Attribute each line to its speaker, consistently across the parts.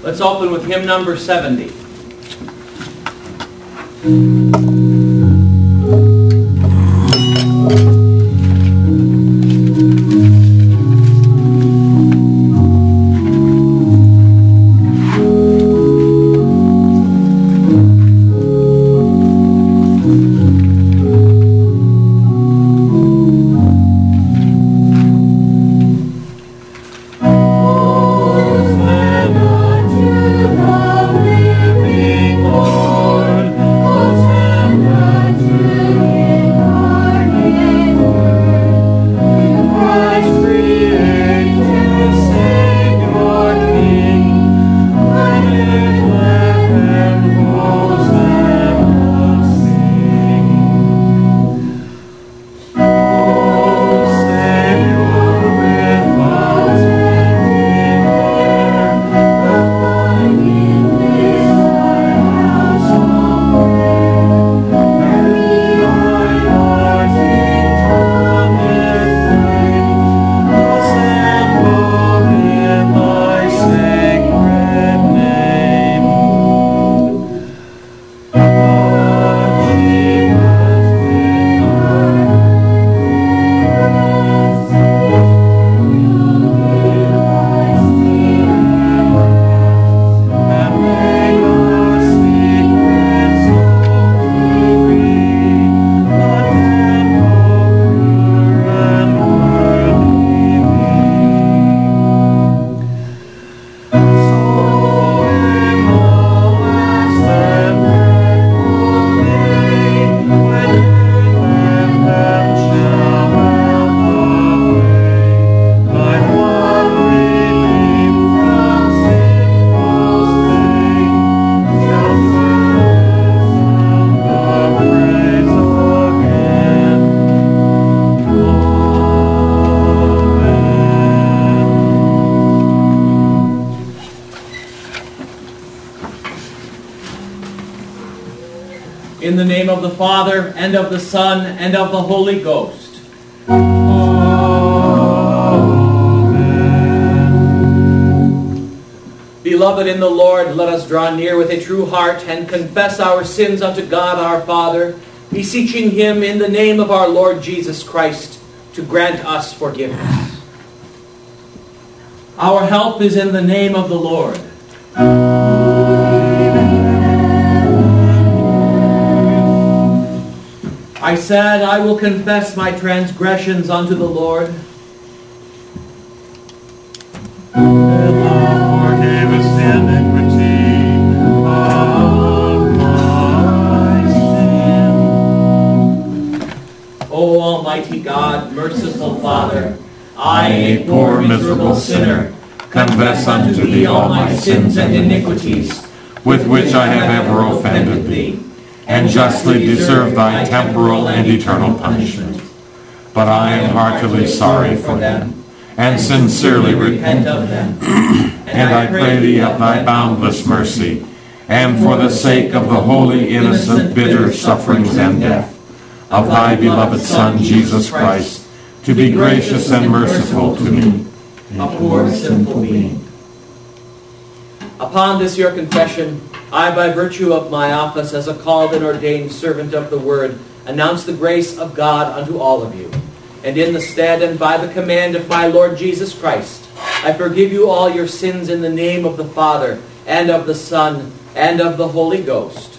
Speaker 1: Let's open with hymn number 70. In the name of the Father, and of the Son, and of the Holy Ghost. Amen. Beloved in the Lord, let us draw near with a true heart and confess our sins unto God our Father, beseeching him in the name of our Lord Jesus Christ to grant us forgiveness. Our help is in the name of the Lord. I said, I will confess my transgressions unto the Lord.
Speaker 2: And Lord, forgive us the iniquity of my sin.
Speaker 1: O Almighty God, merciful Father, I, a
Speaker 2: poor miserable sinner, confess unto thee all my sins and iniquities, with which I have ever offended thee, and justly deserve thy temporal and eternal punishment. But I am heartily sorry for them, and sincerely repent of them. And I pray thee of thy boundless mercy, and for the sake of the holy, innocent, bitter sufferings and death of thy beloved Son, Jesus Christ, to be gracious and merciful to me,
Speaker 1: a poor sinful being. Upon this your confession, I, by virtue of my office as a called and ordained servant of the Word, announce the grace of God unto all of you. And in the stead and by the command of my Lord Jesus Christ, I forgive you all your sins in the name of the Father, and of the Son, and of the Holy Ghost.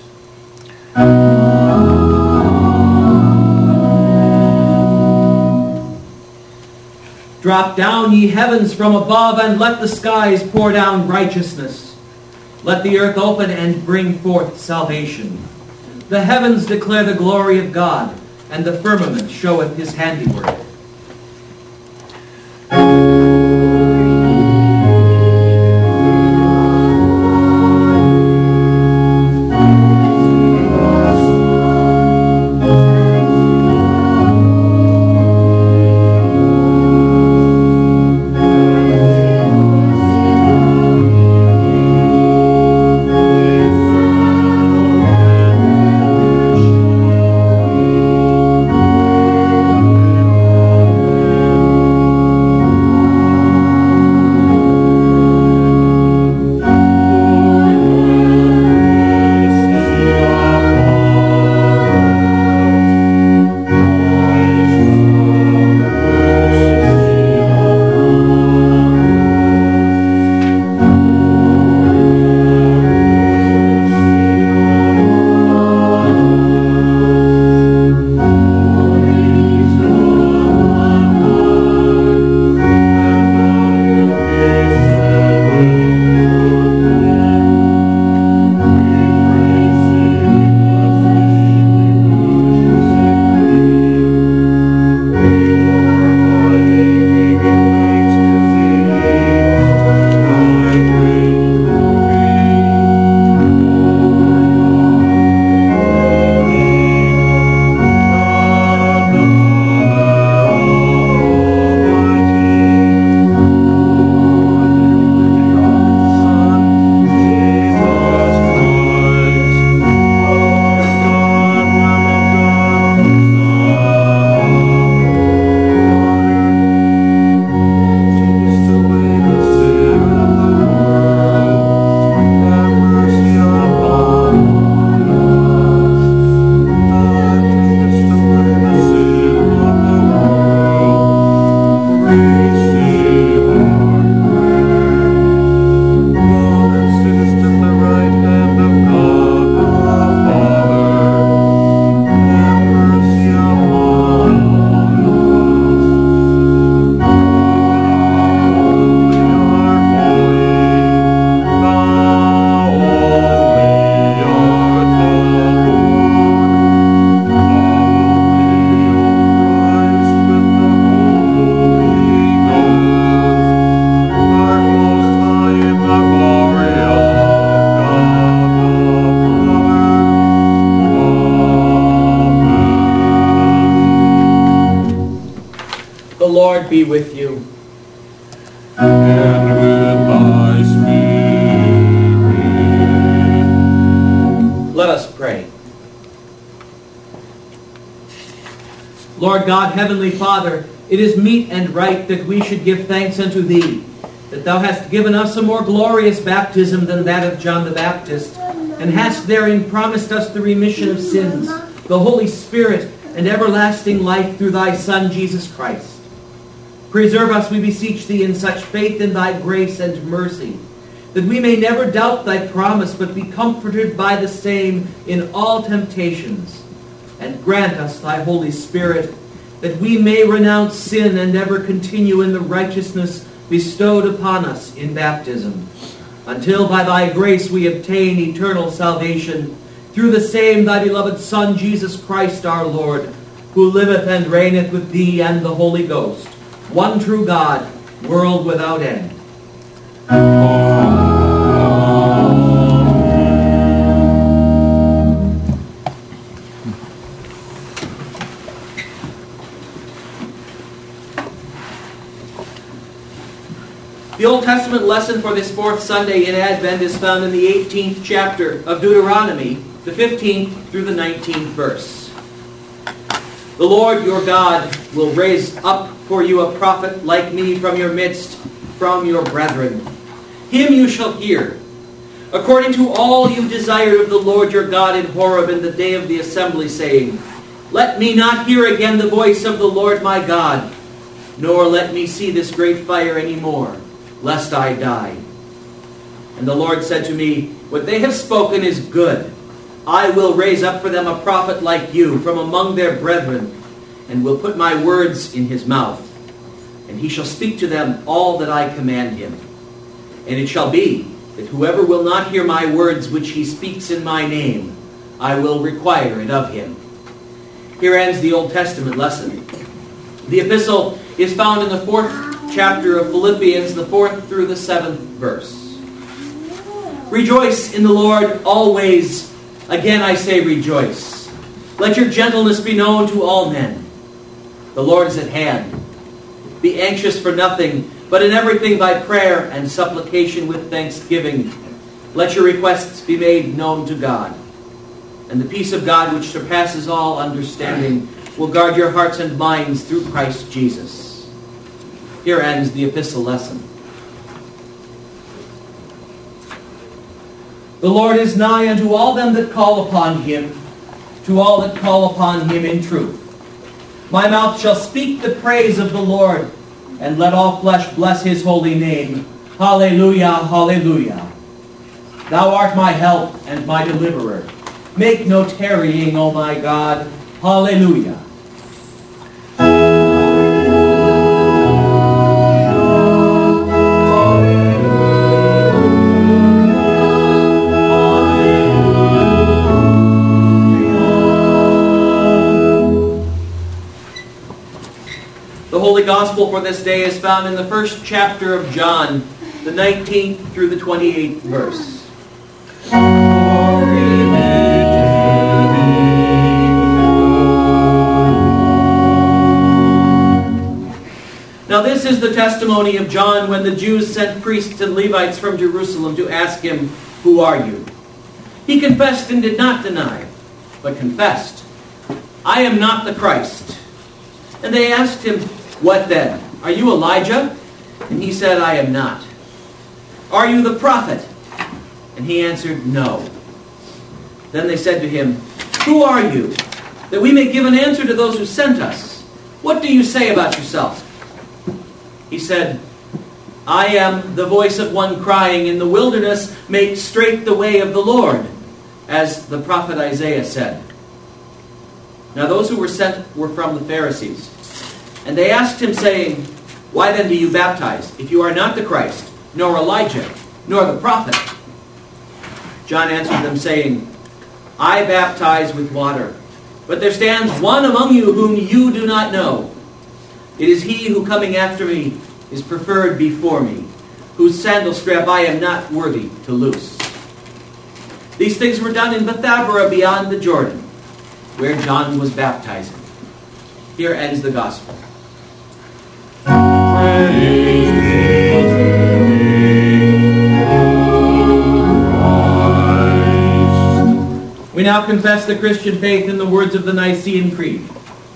Speaker 1: Drop down, ye heavens, from above, and let the skies pour down righteousness. Let the earth open and bring forth salvation. The heavens declare the glory of God, and the firmament showeth his handiwork. be with you.
Speaker 2: And with thy spirit.
Speaker 1: Let us pray. Lord God, Heavenly Father, it is meet and right that we should give thanks unto Thee, that Thou hast given us a more glorious baptism than that of John the Baptist, and hast therein promised us the remission of sins, the Holy Spirit, and everlasting life through Thy Son, Jesus Christ. Preserve us, we beseech Thee, in such faith in Thy grace and mercy, that we may never doubt Thy promise, but be comforted by the same in all temptations. And grant us Thy Holy Spirit, that we may renounce sin and ever continue in the righteousness bestowed upon us in baptism, until by Thy grace we obtain eternal salvation, through the same Thy beloved Son, Jesus Christ our Lord, who liveth and reigneth with Thee and the Holy Ghost, one true God, world without end. The Old Testament lesson for this fourth Sunday in Advent is found in the 18th chapter of Deuteronomy, the 15th through the 19th verse. The Lord your God will raise up for you a prophet like me from your midst, from your brethren. Him you shall hear, according to all you desired of the Lord your God in Horeb in the day of the assembly, saying, Let me not hear again the voice of the Lord my God, nor let me see this great fire any more, lest I die. And the Lord said to me, What they have spoken is good. I will raise up for them a prophet like you from among their brethren, and will put my words in his mouth. And he shall speak to them all that I command him. And it shall be, that whoever will not hear my words which he speaks in my name, I will require it of him. Here ends the Old Testament lesson. The epistle is found in the 4th chapter of Philippians, the 4th through the 7th verse. Rejoice in the Lord always. Again I say rejoice. Let your gentleness be known to all men. The Lord is at hand. Be anxious for nothing, but in everything by prayer and supplication with thanksgiving, let your requests be made known to God. And the peace of God, which surpasses all understanding, will guard your hearts and minds through Christ Jesus. Here ends the epistle lesson. The Lord is nigh unto all them that call upon him, to all that call upon him in truth. My mouth shall speak the praise of the Lord, and let all flesh bless his holy name. Hallelujah, hallelujah. Thou art my help and my deliverer. Make no tarrying, O my God. Hallelujah. The Holy Gospel for this day is found in the 1st chapter of John, the 19th through the 28th verse. Now this is the testimony of John when the Jews sent priests and Levites from Jerusalem to ask him, Who are you? He confessed and did not deny, but confessed, I am not the Christ. And they asked him, What then? Are you Elijah? And he said, I am not. Are you the prophet? And he answered, No. Then they said to him, Who are you? That we may give an answer to those who sent us. What do you say about yourself? He said, I am the voice of one crying in the wilderness, make straight the way of the Lord, as the prophet Isaiah said. Now those who were sent were from the Pharisees. And they asked him, saying, Why then do you baptize, if you are not the Christ, nor Elijah, nor the prophet? John answered them, saying, I baptize with water, but there stands one among you whom you do not know. It is he who coming after me is preferred before me, whose sandal strap I am not worthy to loose. These things were done in Bethabara beyond the Jordan, where John was baptizing. Here ends the Gospel. We now confess the Christian faith in the words of the Nicene Creed.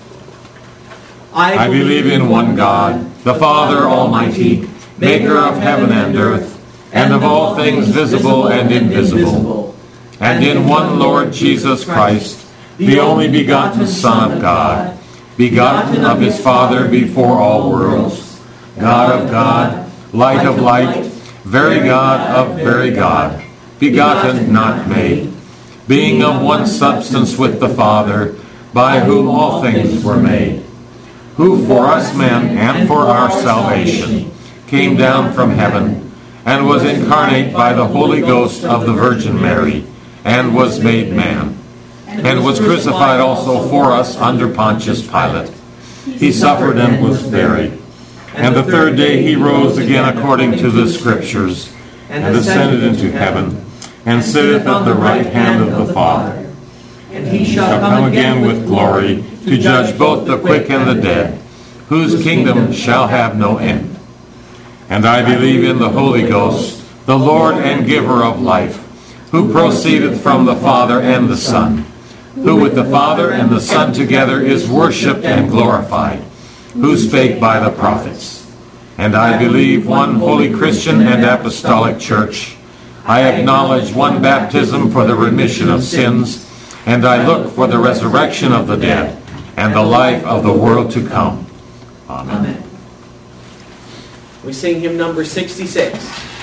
Speaker 2: I believe in one God, the Father Almighty, maker of heaven and earth, and of all things visible and invisible, and in one Lord Jesus Christ, the only begotten Son of God, begotten of his Father before all worlds, God of God, light of light, very God of very God, begotten, not made, being of one substance with the Father, by whom all things were made, who for us men and for our salvation came down from heaven, and was incarnate by the Holy Ghost of the Virgin Mary, and was made man, and was crucified also for us under Pontius Pilate. He suffered and was buried, and the third day he rose again according to the Scriptures, and ascended into heaven, and sitteth at the right hand of the Father.
Speaker 1: And he
Speaker 2: Shall come again with glory to judge both the quick and the dead, whose kingdom shall have no end. And I believe in the Holy Ghost, the Lord and giver of life, who proceedeth from the Father and the Son, who with the Father and the Son together is worshipped and glorified, who spake by the prophets. And I believe one holy Christian and apostolic church. I acknowledge one baptism for the remission of sins, and I look for the resurrection of the dead and the life of the world to come. Amen.
Speaker 1: We sing hymn number 66.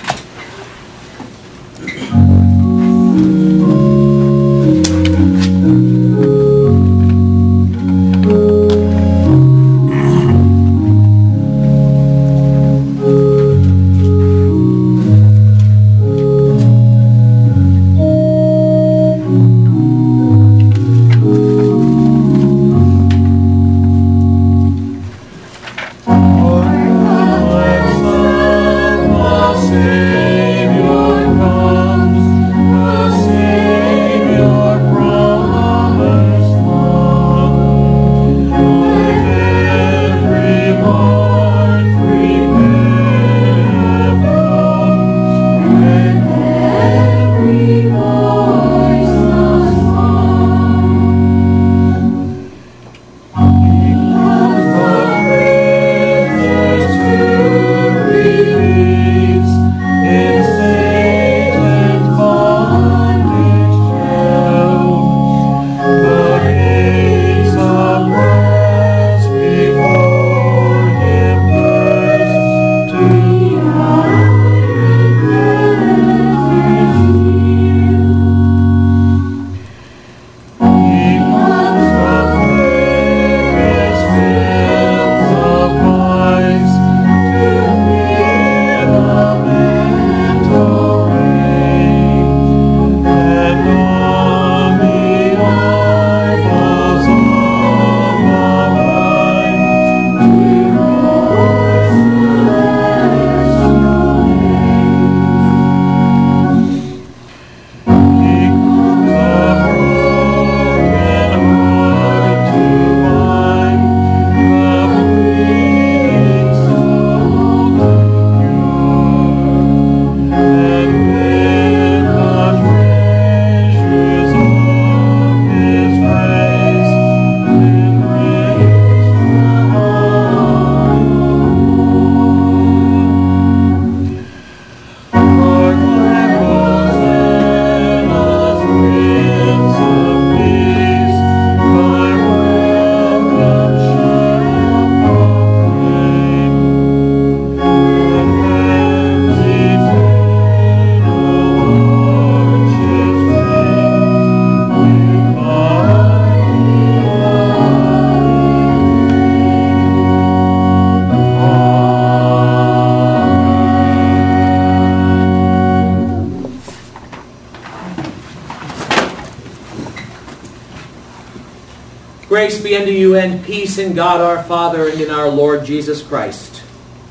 Speaker 1: Grace be unto you and peace in God our Father and in our Lord Jesus Christ.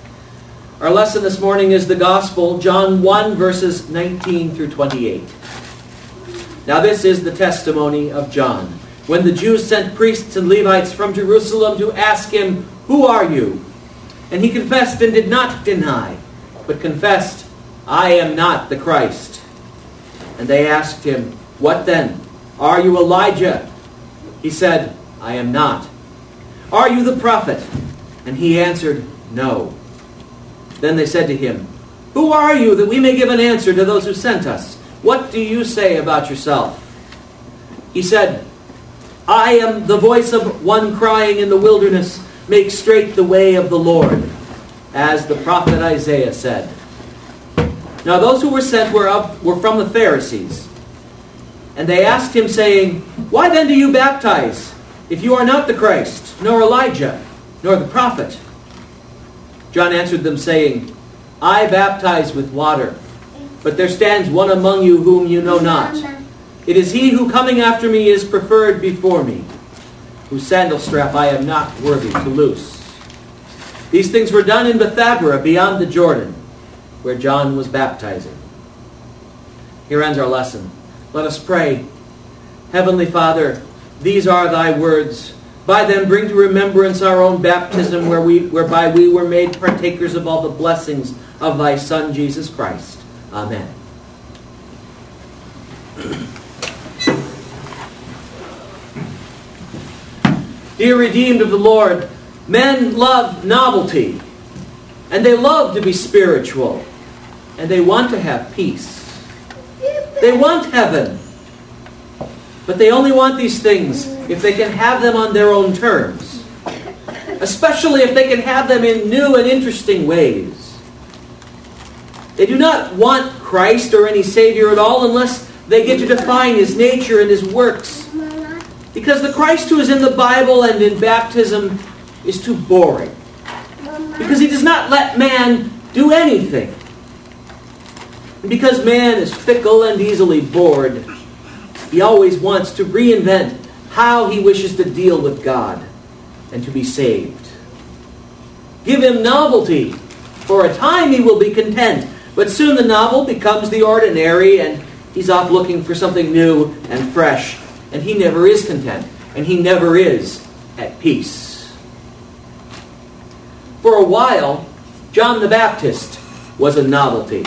Speaker 1: Our lesson this morning is the Gospel, John 1, verses 19 through 28. Now this is the testimony of John. When the Jews sent priests and Levites from Jerusalem to ask him, "Who are you?" And he confessed and did not deny, but confessed, I am not the Christ. And they asked him, What then? Are you Elijah? He said, I am not. Are you the prophet? And he answered, No. Then they said to him, Who are you, that we may give an answer to those who sent us? What do you say about yourself? He said, I am the voice of one crying in the wilderness, Make straight the way of the Lord, as the prophet Isaiah said. Now those who were sent were from the Pharisees. And they asked him, saying, Why then do you baptize, if you are not the Christ, nor Elijah, nor the prophet? John answered them, saying, I baptize with water, but there stands one among you whom you know not. It is he who coming after me is preferred before me, whose sandal strap I am not worthy to loose. These things were done in Bethabara beyond the Jordan, where John was baptizing. Here ends our lesson. Let us pray. Heavenly Father, these are thy words. By them bring to remembrance our own baptism, whereby we were made partakers of all the blessings of thy Son, Jesus Christ. Amen. Dear redeemed of the Lord, men love novelty, and they love to be spiritual, and they want to have peace. They want heaven, but they only want these things if they can have them on their own terms, especially if they can have them in new and interesting ways. They do not want Christ or any Savior at all unless they get to define His nature and His works, because the Christ who is in the Bible and in baptism is too boring, because He does not let man do anything. And because man is fickle and easily bored, he always wants to reinvent how he wishes to deal with God and to be saved. Give him novelty. For a time he will be content, but soon the novel becomes the ordinary and he's off looking for something new and fresh, and he never is content, and he never is at peace. For a while, John the Baptist was a novelty.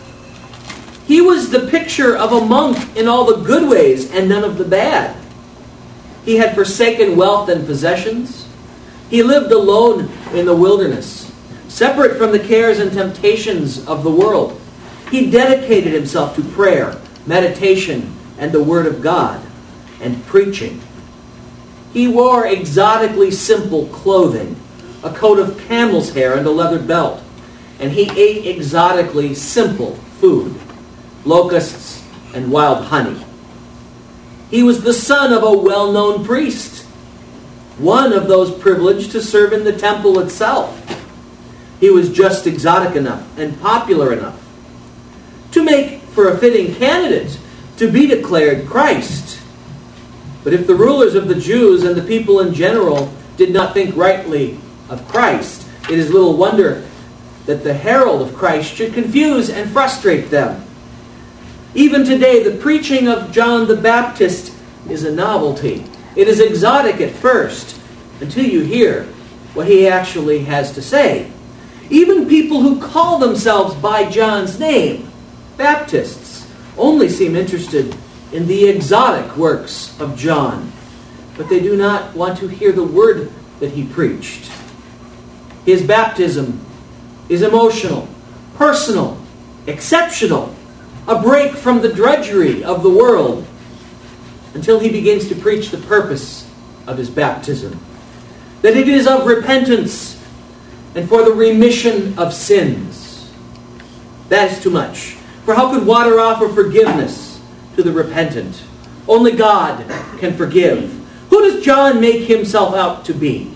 Speaker 1: He was the picture of a monk in all the good ways and none of the bad. He had forsaken wealth and possessions. He lived alone in the wilderness, separate from the cares and temptations of the world. He dedicated himself to prayer, meditation, and the Word of God, and preaching. He wore exotically simple clothing, a coat of camel's hair and a leather belt, and he ate exotically simple food, locusts and wild honey. He was the son of a well-known priest, one of those privileged to serve in the temple itself. He was just exotic enough and popular enough to make for a fitting candidate to be declared Christ. But if the rulers of the Jews and the people in general did not think rightly of Christ, it is little wonder that the herald of Christ should confuse and frustrate them. Even today, the preaching of John the Baptist is a novelty. It is exotic at first, until you hear what he actually has to say. Even people who call themselves by John's name, Baptists, only seem interested in the exotic works of John, but they do not want to hear the word that he preached. His baptism is emotional, personal, exceptional, a break from the drudgery of the world, until he begins to preach the purpose of his baptism, that it is of repentance and for the remission of sins. That is too much. For how could water offer forgiveness to the repentant? Only God can forgive. Who does John make himself out to be?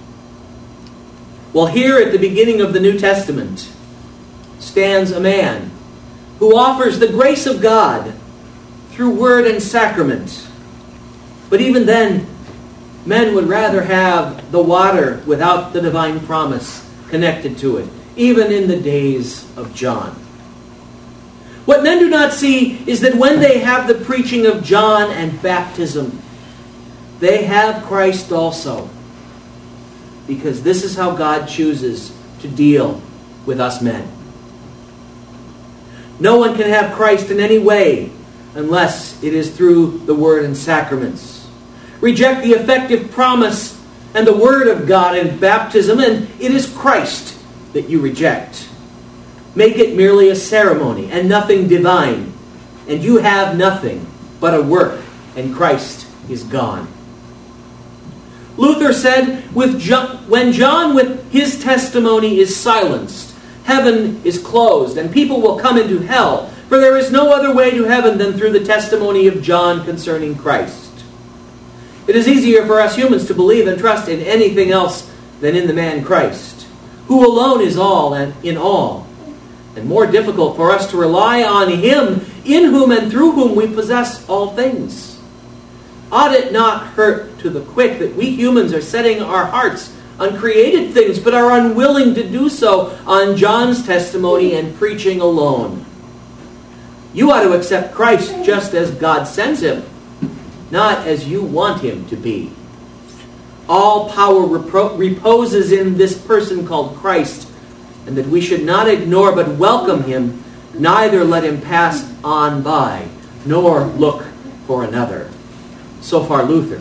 Speaker 1: Well, here at the beginning of the New Testament stands a man who offers the grace of God through word and sacrament. But even then, men would rather have the water without the divine promise connected to it, even in the days of John. What men do not see is that when they have the preaching of John and baptism, they have Christ also. Because this is how God chooses to to deal with us men. No one can have Christ in any way unless it is through the Word and sacraments. Reject the effective promise and the Word of God in baptism, and it is Christ that you reject. Make it merely a ceremony and nothing divine, and you have nothing but a work, and Christ is gone. Luther said, when John with his testimony is silenced, heaven is closed, and people will come into hell, for there is no other way to heaven than through the testimony of John concerning Christ. It is easier for us humans to believe and trust in anything else than in the man Christ, who alone is all and in all, and more difficult for us to rely on Him, in whom and through whom we possess all things. Ought it not hurt to the quick that we humans are setting our hearts on created things, but are unwilling to do so on John's testimony and preaching alone? You ought to accept Christ just as God sends Him, not as you want Him to be. All power reposes in this person called Christ, and that we should not ignore but welcome Him, neither let Him pass on by, nor look for another. So far Luther.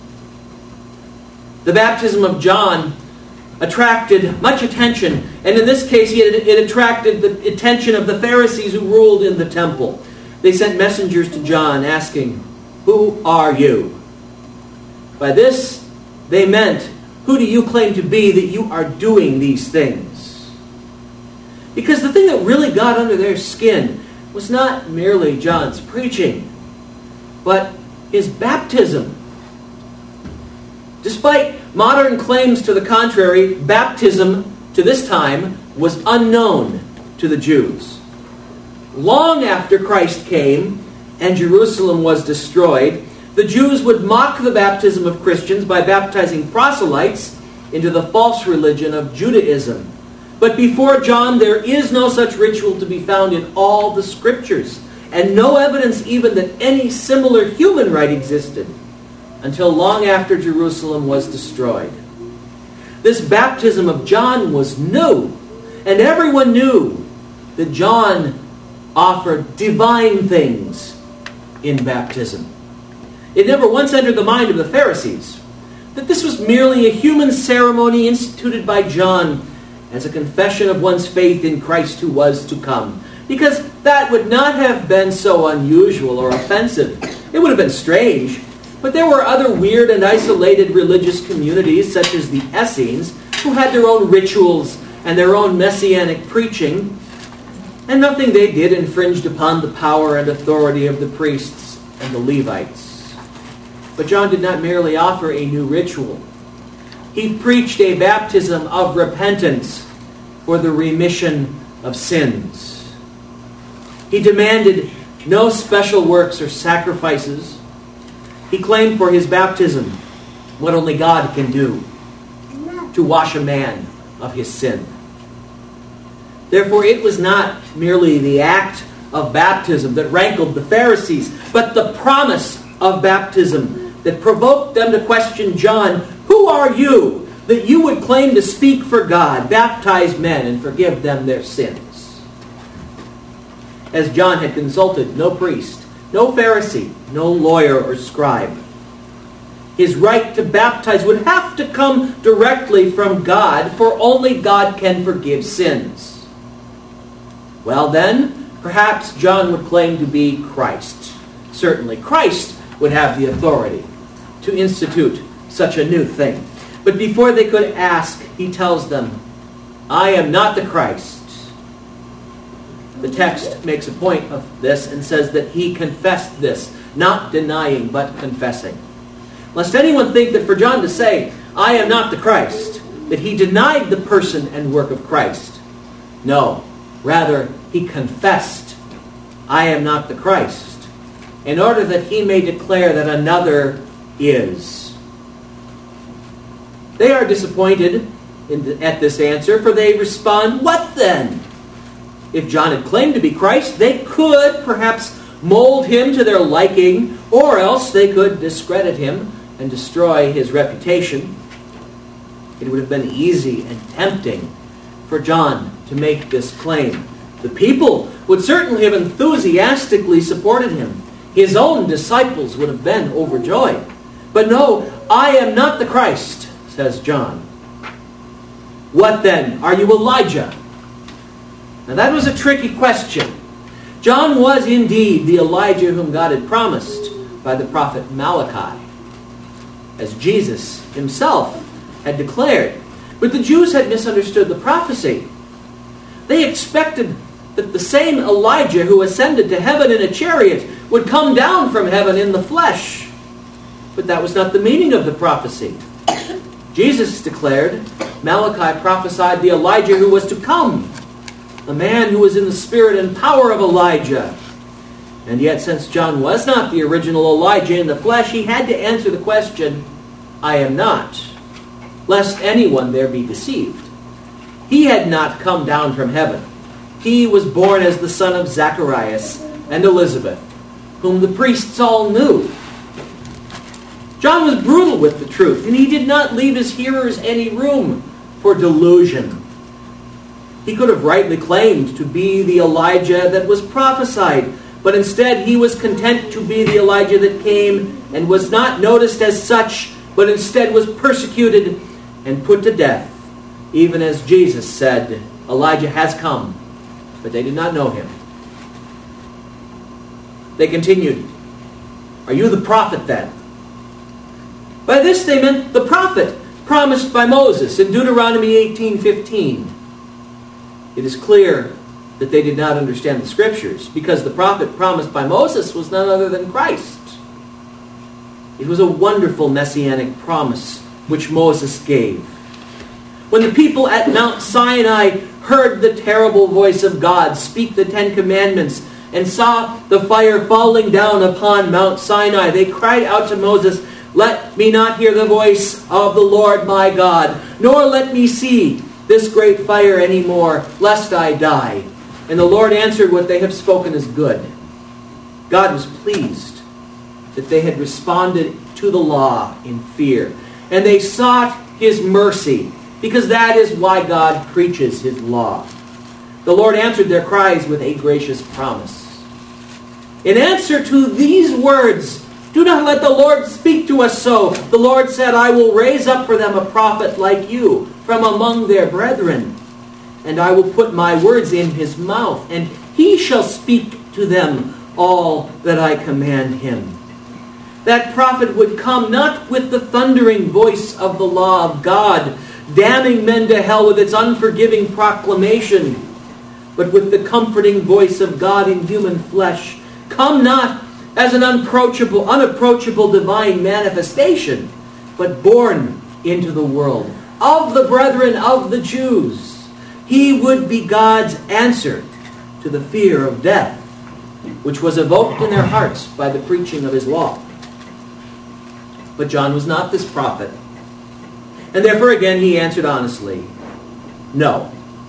Speaker 1: The baptism of John attracted much attention, and in this case it attracted the attention of the Pharisees who ruled in the temple. They sent messengers to John asking, "Who are you?" By this they meant, "Who do you claim to be that you are doing these things?" Because the thing that really got under their skin was not merely John's preaching, but his baptism. Despite modern claims to the contrary, baptism to this time was unknown to the Jews. Long after Christ came and Jerusalem was destroyed, the Jews would mock the baptism of Christians by baptizing proselytes into the false religion of Judaism. But before John, there is no such ritual to be found in all the Scriptures, and no evidence even that any similar human rite existed until long after Jerusalem was destroyed. This baptism of John was new, and everyone knew that John offered divine things in baptism. It never once entered the mind of the Pharisees that this was merely a human ceremony instituted by John as a confession of one's faith in Christ who was to come, because that would not have been so unusual or offensive. It would have been strange, but there were other weird and isolated religious communities, such as the Essenes, who had their own rituals and their own messianic preaching, and nothing they did infringed upon the power and authority of the priests and the Levites. But John did not merely offer a new ritual. He preached a baptism of repentance for the remission of sins. He demanded no special works or sacrifices. He claimed for his baptism what only God can do, to wash a man of his sin. Therefore, it was not merely the act of baptism that rankled the Pharisees, but the promise of baptism that provoked them to question John, "Who are you that you would claim to speak for God, baptize men, and forgive them their sins?" As John had consulted no priest, no Pharisee, no lawyer or scribe. His right to baptize would have to come directly from God, for only God can forgive sins. Well then, perhaps John would claim to be Christ. Certainly Christ would have the authority to institute such a new thing. But before they could ask, he tells them, "I am not the Christ." The text makes a point of this and says that he confessed this, not denying but confessing. Lest anyone think that for John to say, "I am not the Christ," that he denied the person and work of Christ. No, rather he confessed, "I am not the Christ," in order that he may declare that another is. They are disappointed at this answer, for they respond, "What then?" If John had claimed to be Christ, they could perhaps mold him to their liking, or else they could discredit him and destroy his reputation. It would have been easy and tempting for John to make this claim. The people would certainly have enthusiastically supported him. His own disciples would have been overjoyed. But no, I am not the Christ, says John. What then? Are you Elijah? Now that was a tricky question. John was indeed the Elijah whom God had promised by the prophet Malachi, as Jesus himself had declared. But the Jews had misunderstood the prophecy. They expected that the same Elijah who ascended to heaven in a chariot would come down from heaven in the flesh. But that was not the meaning of the prophecy. Jesus declared, Malachi prophesied the Elijah who was to come, a man who was in the spirit and power of Elijah. And yet, since John was not the original Elijah in the flesh, he had to answer the question, I am not, lest anyone there be deceived. He had not come down from heaven. He was born as the son of Zacharias and Elizabeth, whom the priests all knew. John was brutal with the truth, and he did not leave his hearers any room for delusion. He could have rightly claimed to be the Elijah that was prophesied, but instead he was content to be the Elijah that came and was not noticed as such, but instead was persecuted and put to death, even as Jesus said, Elijah has come, but they did not know him. They continued, Are you the prophet then? By this they meant the prophet promised by Moses in Deuteronomy 18:15. It is clear that they did not understand the Scriptures, because the prophet promised by Moses was none other than Christ. It was a wonderful messianic promise which Moses gave. When the people at Mount Sinai heard the terrible voice of God speak the Ten Commandments and saw the fire falling down upon Mount Sinai, they cried out to Moses, Let me not hear the voice of the Lord my God, nor let me see this great fire any more, lest I die. And the Lord answered, What they have spoken is good. God was pleased that they had responded to the law in fear. And they sought His mercy, because that is why God preaches His law. The Lord answered their cries with a gracious promise. In answer to these words, Do not let the Lord speak to us so. The Lord said, I will raise up for them a prophet like you from among their brethren. And I will put my words in his mouth, and he shall speak to them all that I command him. That prophet would come not with the thundering voice of the law of God, damning men to hell with its unforgiving proclamation, but with the comforting voice of God in human flesh. Come not as an unapproachable divine manifestation, but born into the world of the brethren of the Jews. He would be God's answer to the fear of death, which was evoked in their hearts by the preaching of his law. But John was not this prophet. And therefore again he answered honestly, no.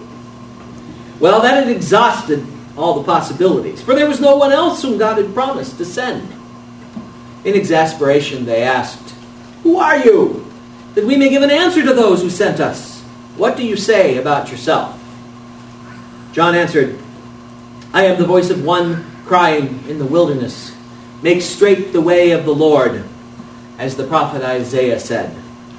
Speaker 1: Well, that had exhausted all the possibilities, for there was no one else whom God had promised to send. In exasperation they asked, Who are you? That we may give an answer to those who sent us. What do you say about yourself? John answered, I am the voice of one crying in the wilderness, Make straight the way of the Lord, as the prophet Isaiah said.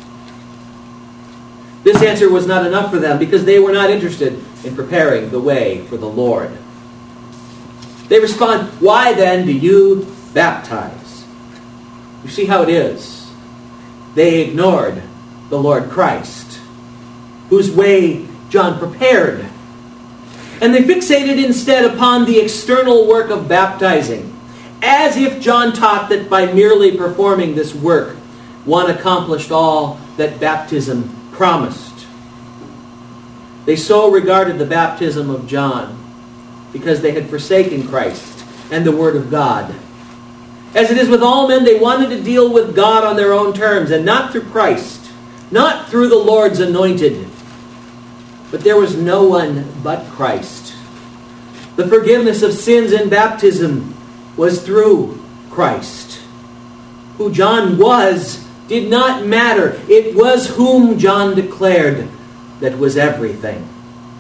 Speaker 1: This answer was not enough for them, because they were not interested in preparing the way for the Lord. They respond, Why then do you baptize? You see how it is. They ignored the Lord Christ, whose way John prepared. And they fixated instead upon the external work of baptizing, as if John taught that by merely performing this work, one accomplished all that baptism promised. They so regarded the baptism of John because they had forsaken Christ and the Word of God. As it is with all men, they wanted to deal with God on their own terms and not through Christ, not through the Lord's anointed. But there was no one but Christ. The forgiveness of sins in baptism was through Christ. Who John was did not matter. It was whom John declared that was everything.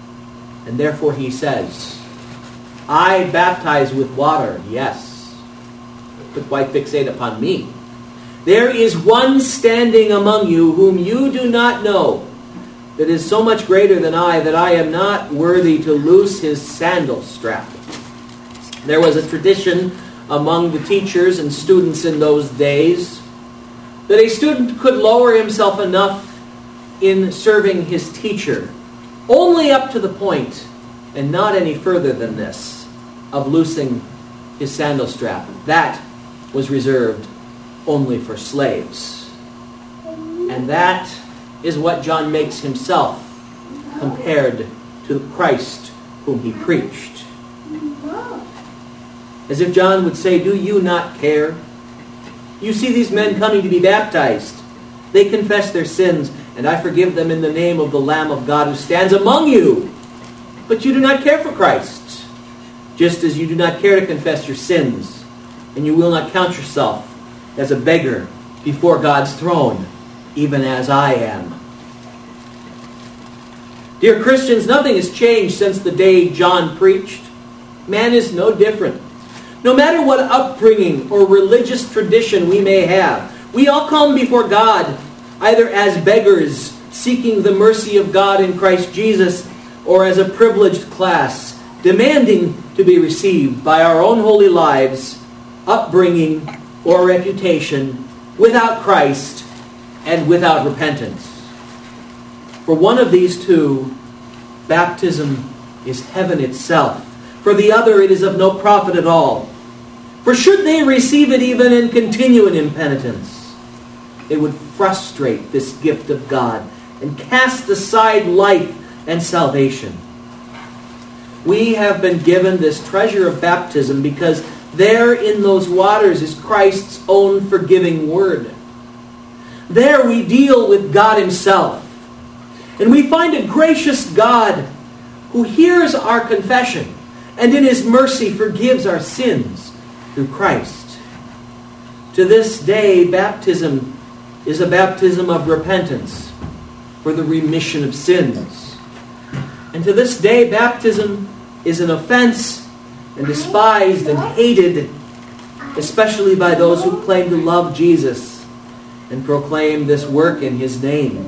Speaker 1: And therefore he says, I baptize with water, yes, but why fixate upon me? There is one standing among you whom you do not know, that is so much greater than I, that I am not worthy to loose his sandal strap. There was a tradition among the teachers and students in those days that a student could lower himself enough in serving his teacher, only up to the point, and not any further than this, of loosing his sandal strap. That was reserved only for slaves. And that is what John makes himself compared to the Christ whom he preached. As if John would say, do you not care? You see these men coming to be baptized. They confess their sins, and I forgive them in the name of the Lamb of God who stands among you. But you do not care for Christ, just as you do not care to confess your sins, and you will not count yourself as a beggar before God's throne, even as I am. Dear Christians, nothing has changed since the day John preached. Man is no different. No matter what upbringing or religious tradition we may have, we all come before God either as beggars seeking the mercy of God in Christ Jesus, or as a privileged class demanding to be received by our own holy lives, upbringing, or reputation without Christ and without repentance. For one of these two, baptism is heaven itself. For the other, it is of no profit at all. For should they receive it even and continue in impenitence, it would frustrate this gift of God and cast aside life and salvation. We have been given this treasure of baptism because there in those waters is Christ's own forgiving word. There we deal with God himself. And we find a gracious God who hears our confession and in his mercy forgives our sins through Christ. To this day, baptism is a baptism of repentance for the remission of sins. And to this day, baptism is an offense and despised and hated, especially by those who claim to love Jesus and proclaim this work in his name.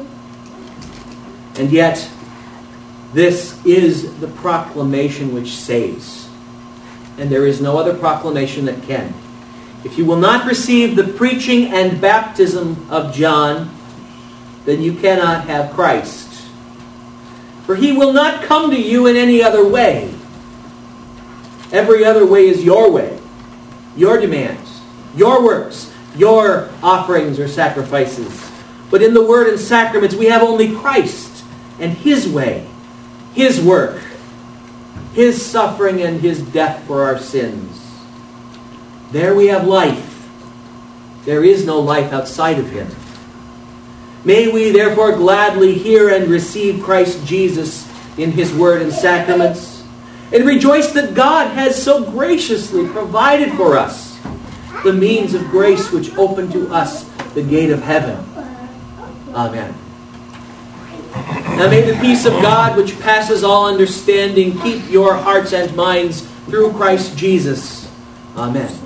Speaker 1: And yet, this is the proclamation which saves. And there is no other proclamation that can. If you will not receive the preaching and baptism of John, then you cannot have Christ. For he will not come to you in any other way. Every other way is your way, your demands, your works, your offerings or sacrifices. But in the Word and sacraments, we have only Christ and his way, his work, his suffering and his death for our sins. There we have life. There is no life outside of him. May we therefore gladly hear and receive Christ Jesus in his word and sacraments, and rejoice that God has so graciously provided for us the means of grace which open to us the gate of heaven. Amen. Now may the peace of God, which passes all understanding, keep your hearts and minds through Christ Jesus. Amen.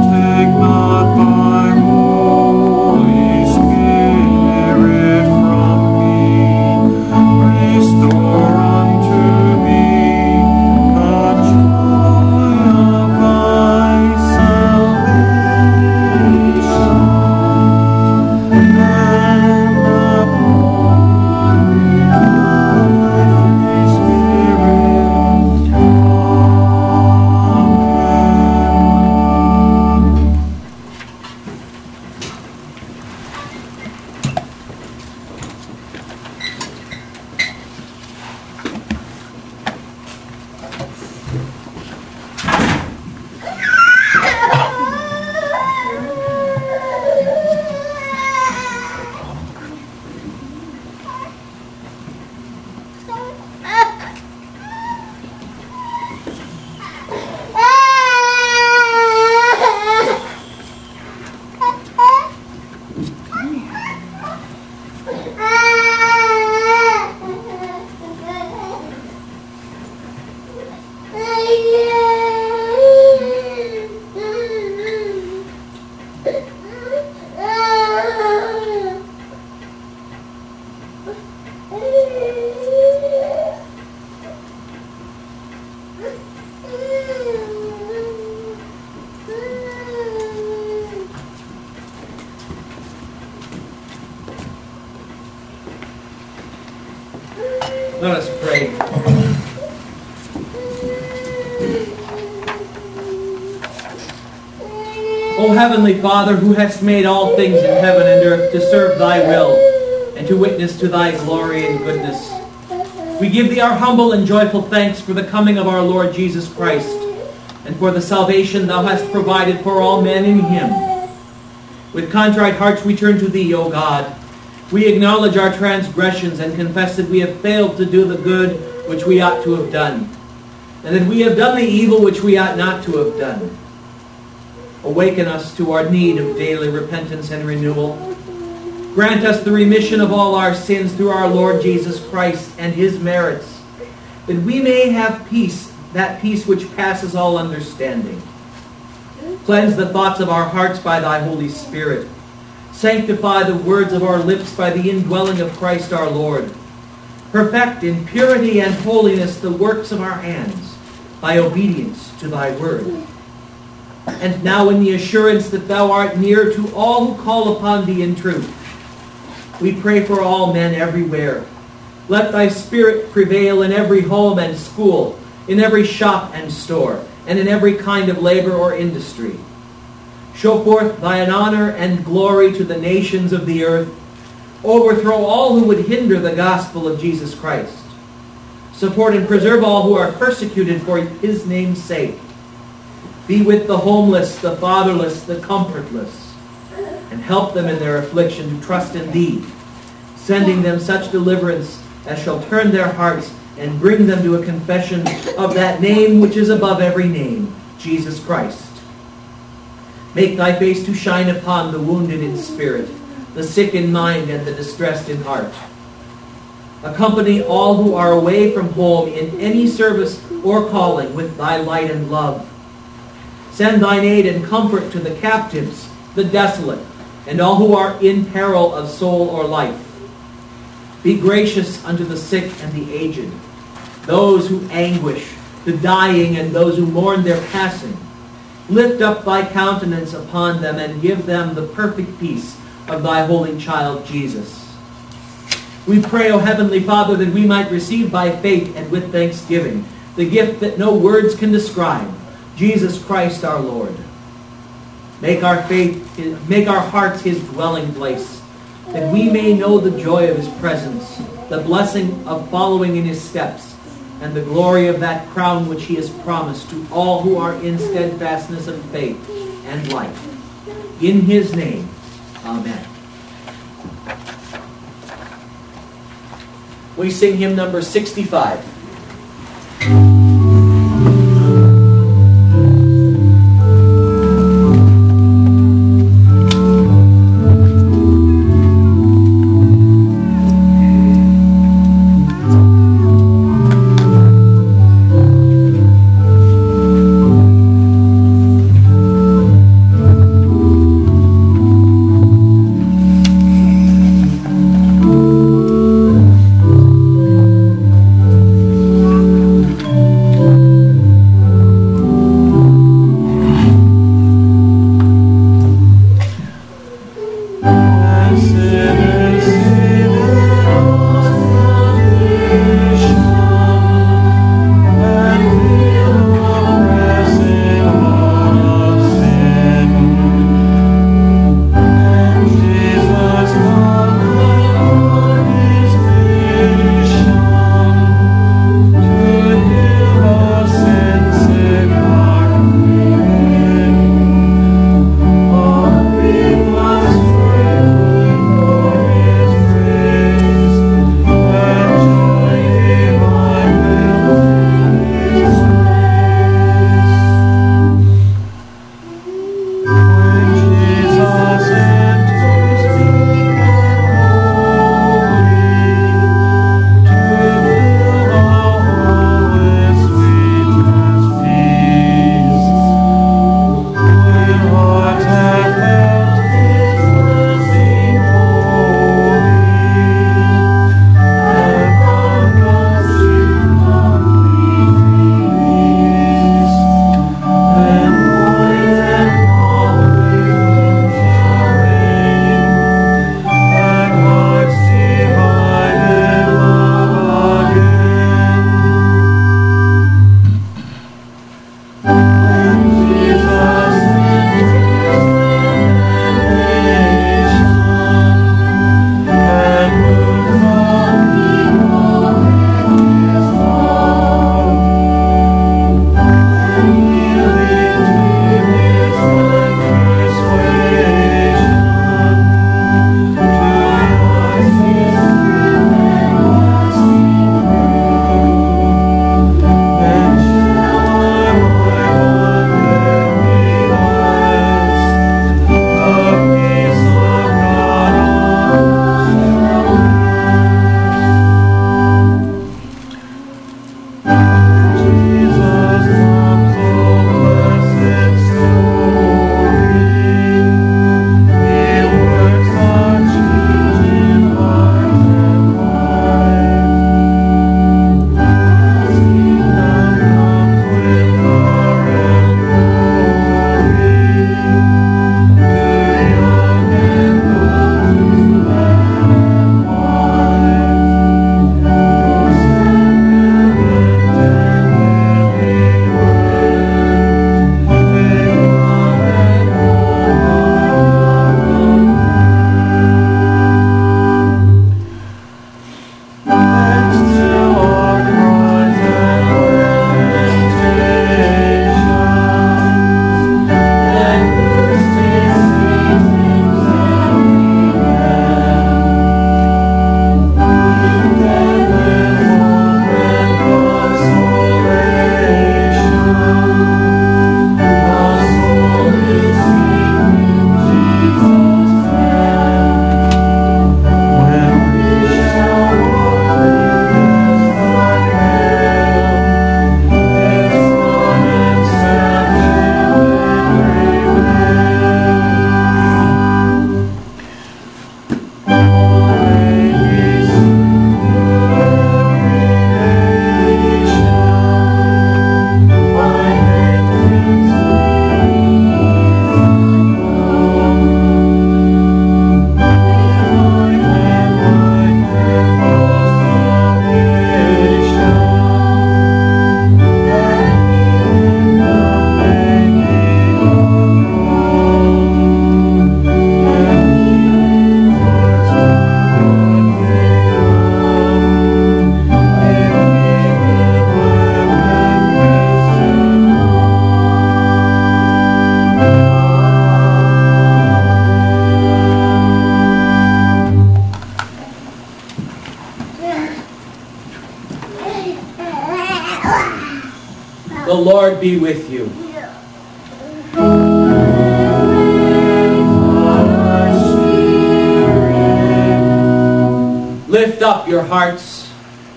Speaker 2: From
Speaker 1: Let us pray. O Heavenly Father, who hast made all things in heaven and earth to serve thy will and to witness to thy glory and goodness, we give thee our humble and joyful thanks for the coming of our Lord Jesus Christ and for the salvation thou hast provided for all men in him. With contrite hearts we turn to thee, O God. We acknowledge our transgressions and confess that we have failed to do the good which we ought to have done, and that we have done the evil which we ought not to have done. Awaken us to our need of daily repentance and renewal. Grant us the remission of all our sins through our Lord Jesus Christ and his merits, that we may have peace, that peace which passes all understanding. Cleanse the thoughts of our hearts by thy Holy Spirit. Sanctify the words of our lips by the indwelling of Christ our Lord. Perfect in purity and holiness the works of our hands by obedience to thy word. And now in the assurance that thou art near to all who call upon thee in truth, we pray for all men everywhere. Let thy Spirit prevail in every home and school, in every shop and store, and in every kind of labor or industry. Show forth thine honor and glory to the nations of the earth. Overthrow all who would hinder the gospel of Jesus Christ. Support and preserve all who are persecuted for his name's sake. Be with the homeless, the fatherless, the comfortless, and help them in their affliction to trust in thee, sending them such deliverance as shall turn their hearts and bring them to a confession of that name which is above every name, Jesus Christ. Make thy face to shine upon the wounded in spirit, the sick in mind, and the distressed in heart. Accompany all who are away from home in any service or calling with thy light and love. Send thine aid and comfort to the captives, the desolate, and all who are in peril of soul or life. Be gracious unto the sick and the aged, those who anguish, the dying, and those who mourn their passing. Lift up thy countenance upon them and give them the perfect peace of thy holy child Jesus. We pray, O Heavenly Father, that we might receive by faith and with thanksgiving the gift that no words can describe, Jesus Christ our Lord. Make our hearts his dwelling place, that we may know the joy of his presence, the blessing of following in his steps, and the glory of that crown which he has promised to all who are in steadfastness of faith and life. In his name, amen. We sing hymn number 65. The Lord be with you. Lift up your hearts.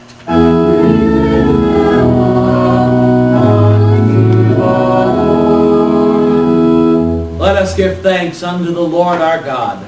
Speaker 1: Let us give thanks unto the Lord our God.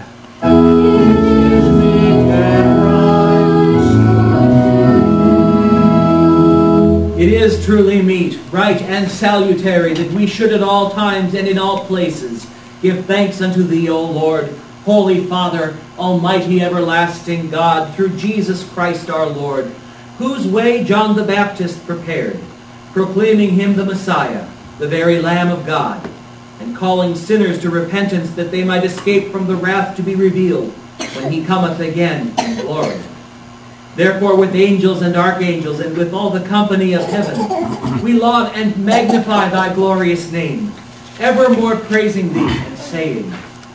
Speaker 1: It is truly meet, right, and salutary that we should at all times and in all places give thanks unto Thee, O Lord, Holy Father, Almighty everlasting God, through Jesus Christ our Lord, whose way John the Baptist prepared, proclaiming Him the Messiah, the very Lamb of God, and calling sinners to repentance that they might escape from the wrath to be revealed when He cometh again in glory. Therefore, with angels and archangels, and with all the company of heaven, we laud and magnify Thy glorious name, evermore praising Thee and saying,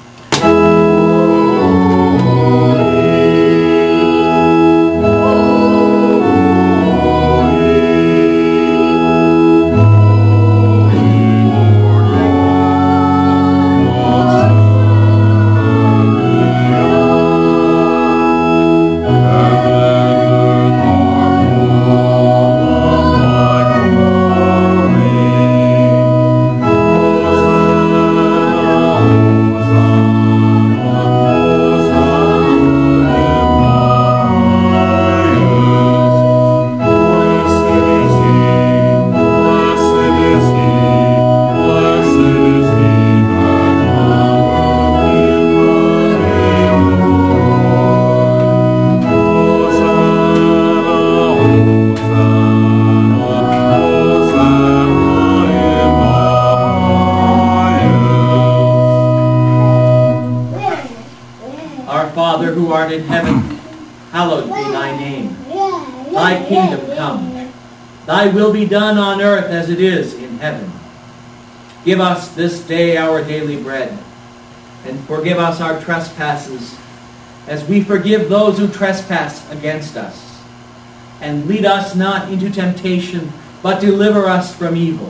Speaker 1: who art in heaven, hallowed be Thy name. Thy kingdom come. Thy will be done on earth as it is in heaven. Give us this day our daily bread, and forgive us our trespasses, as we forgive those who trespass against us. And lead us not into temptation, but deliver us from evil.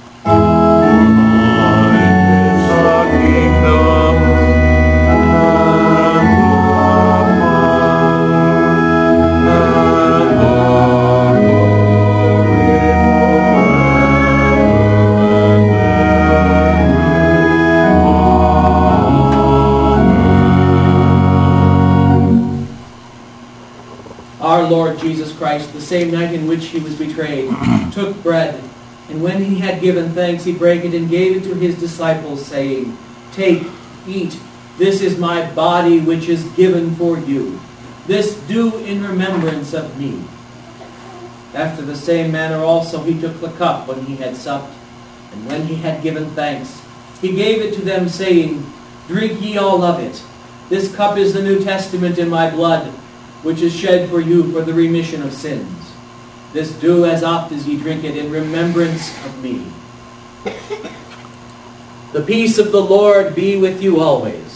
Speaker 1: Our Lord Jesus Christ, the same night in which He was betrayed, took bread, and when He had given thanks, He brake it and gave it to His disciples, saying, Take, eat, this is my body which is given for you. This do in remembrance of me. After the same manner also He took the cup when He had supped, and when He had given thanks, He gave it to them, saying, Drink ye all of it. This cup is the New Testament in my blood, which is shed for you for the remission of sins. This do as oft as ye drink it in remembrance of me. The peace of the Lord be with you always.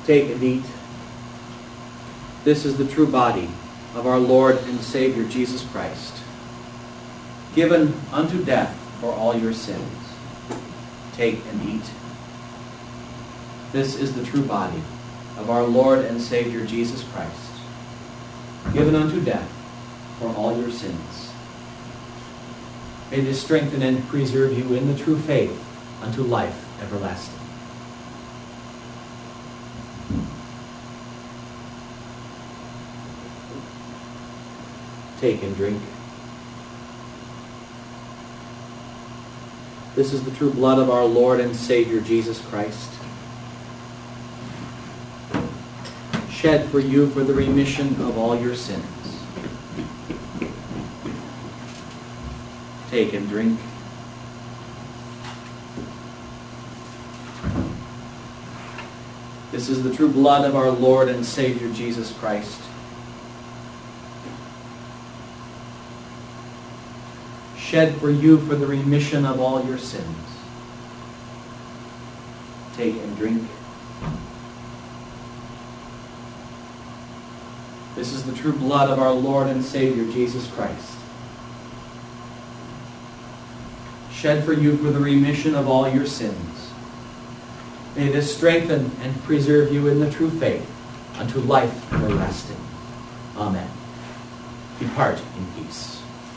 Speaker 1: Take and eat. This is the true body of our Lord and Savior Jesus Christ, given unto death for all your sins. Take and eat. This is the true body of our Lord and Savior Jesus Christ, given unto death for all your sins. May this strengthen and preserve you in the true faith unto life everlasting. Take and drink. This is the true blood of our Lord and Savior Jesus Christ, shed for you for the remission of all your sins. Take and drink. This is the true blood of our Lord and Savior Jesus Christ, shed for you for the remission of all your sins. Take and drink. This is the true blood of our Lord and Savior Jesus Christ, shed for you for the remission of all your sins. May this strengthen and preserve you in the true faith unto life everlasting. Amen. Depart in peace.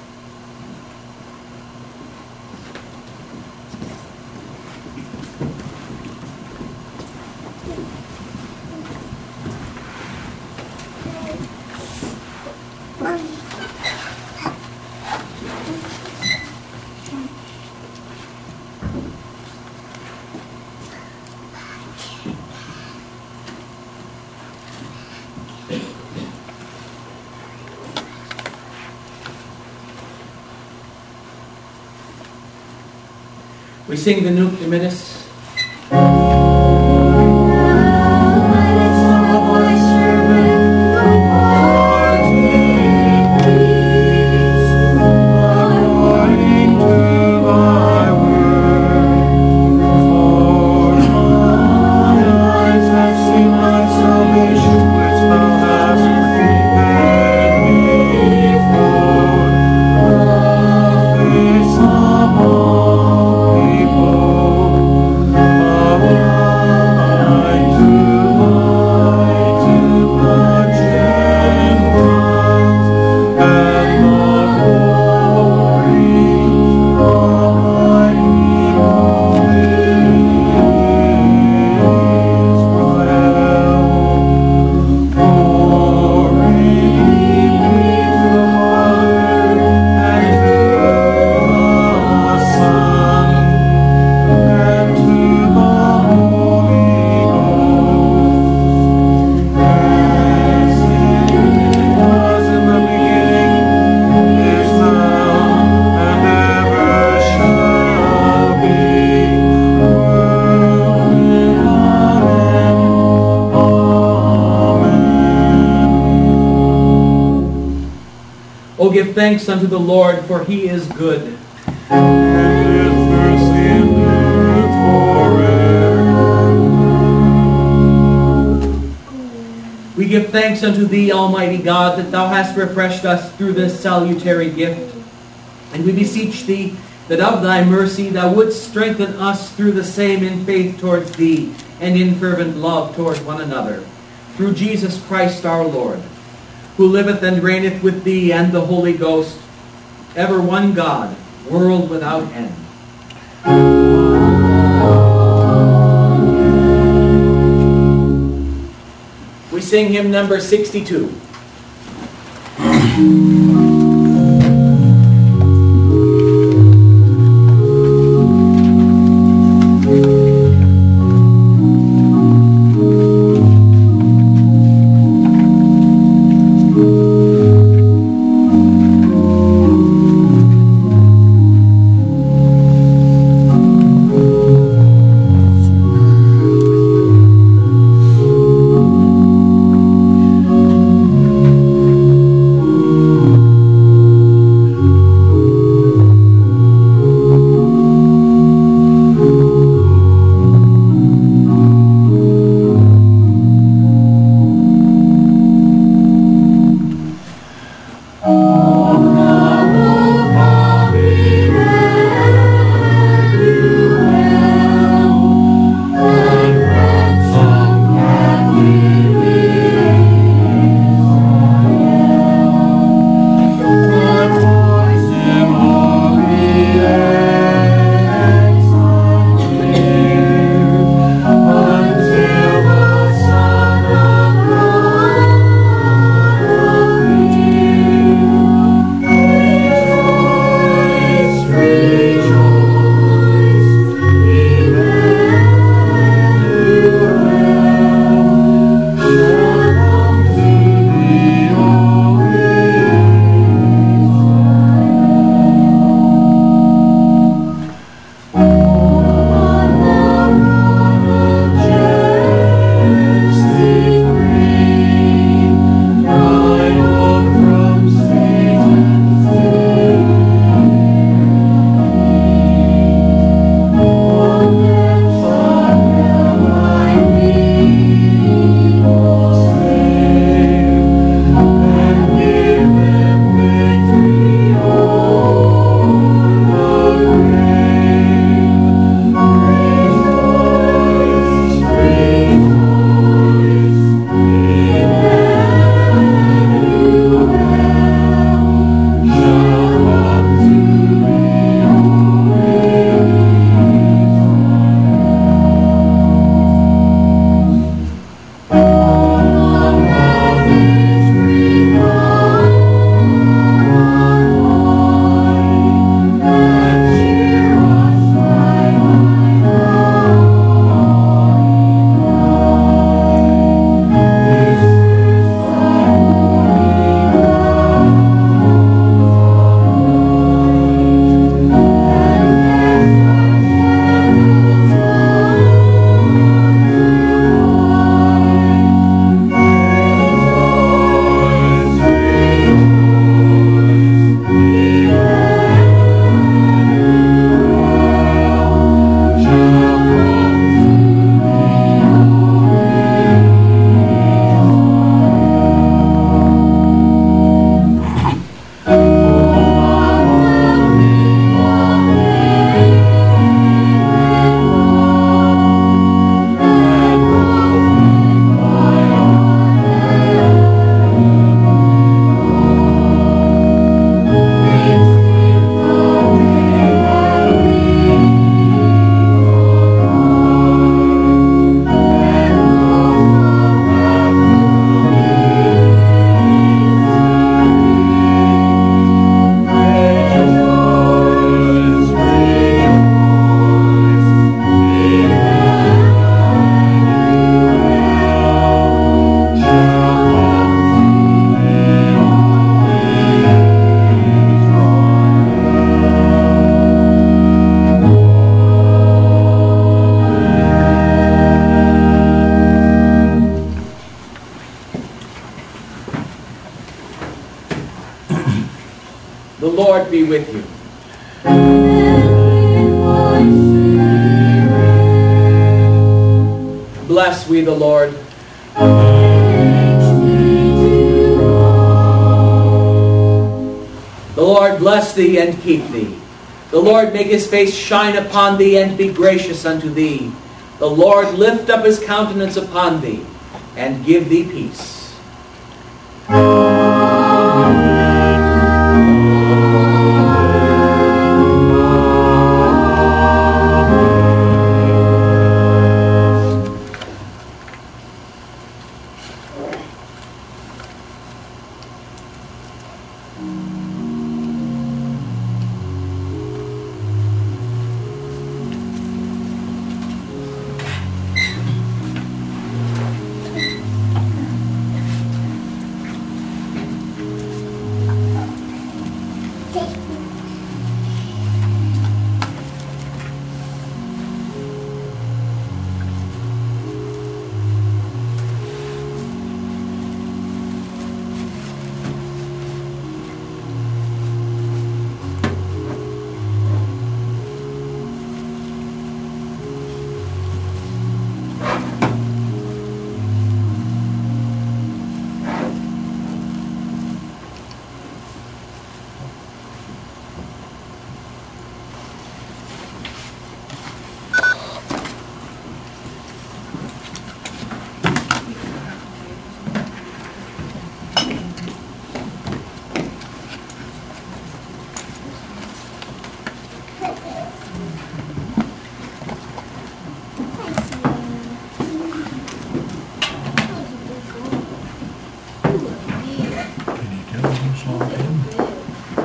Speaker 1: We sing the Nunc Dimittis. O give thanks unto the Lord, for he is good.
Speaker 2: And his mercy endureth forever.
Speaker 1: We give thanks unto thee, Almighty God, that thou hast refreshed us through this salutary gift. And we beseech thee that of thy mercy thou wouldst strengthen us through the same in faith towards thee and in fervent love towards one another. Through Jesus Christ our Lord, who liveth and reigneth with thee and the Holy Ghost, ever one God, world without end. We sing hymn number 62. The Lord be with you. Bless we the Lord. The Lord bless thee and keep thee. The Lord make his face shine upon thee and be gracious unto thee. The Lord lift up his countenance upon thee and give thee peace.